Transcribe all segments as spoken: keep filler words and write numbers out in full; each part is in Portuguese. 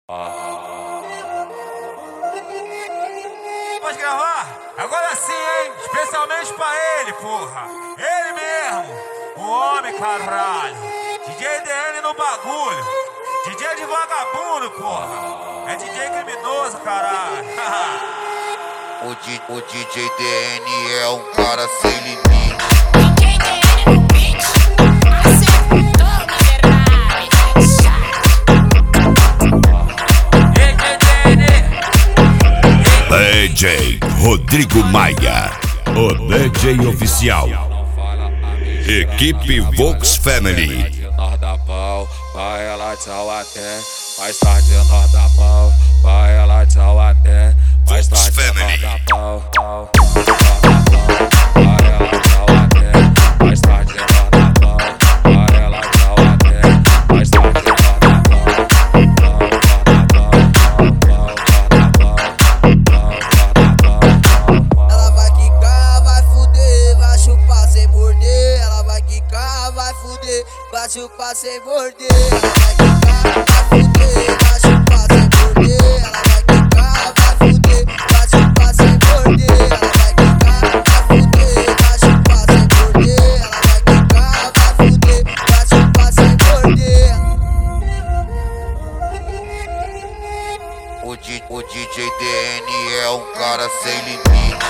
Pode gravar? Agora sim, hein? Especialmente pra ele, porra. Ele mesmo. O homem, caralho. D J D N no bagulho. D J de vagabundo, porra. É D J criminoso, caralho. O, D, o D J D N é um cara sem limite. D J Rodrigo Maia, o D J oficial. Equipe Vox Family. Nós dá pau, vai ela tchau até. Mais tarde nós dá pau, vai ela tchau até. Mais tarde nós dá pau, pau, nós dá pau, vai ela tchau até. Mais tarde nós dá pau, vai ela tchau até. Mais tarde nós dá pau, pau, nós dá pau, pau, nós dá pau. Ela vai quicar, vai fuder, vai chupar sem morder. Ela vai quicar, vai fuder, vai chupar sem morder. Ela vai quicar, vai fuder, vai chupar sem morder. Ela vai quicar, vai fuder, vai chupar sem morder. Ela vai quicar, vai fuder, vai chupar sem morder. Ela vai quicar, vai fuder, vai chupar sem morder. O, D, o D J D N é um cara sem limite.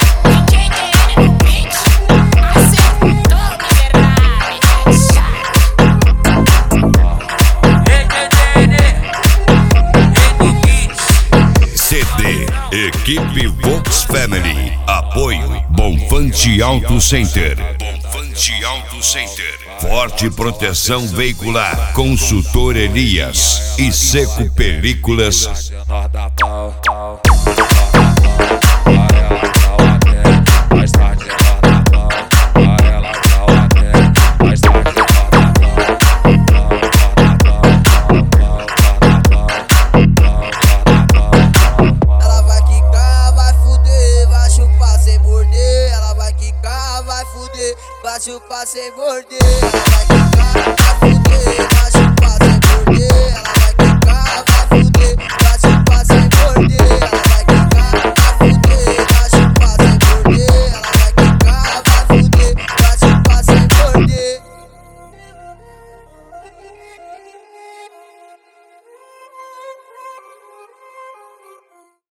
C D Equipe Vox Family. Apoio Bonfante Auto Center. Bonfante Auto Center. Forte proteção veicular. Consultor Elias e Seco Películas. Nós dá pau, pau, nós dá pau, vai ela tchau até. Mais tarde nós dá pau, vai ela tchau até. Mais tarde nós dá pau, pau, nós dá pau, pau, nós dá pau. Ela vai quicar, vai fuder, vai chupar sem morder. Ela vai quicar, vai fuder, vai chupar sem morder. Ela vai quicar, vai fuder,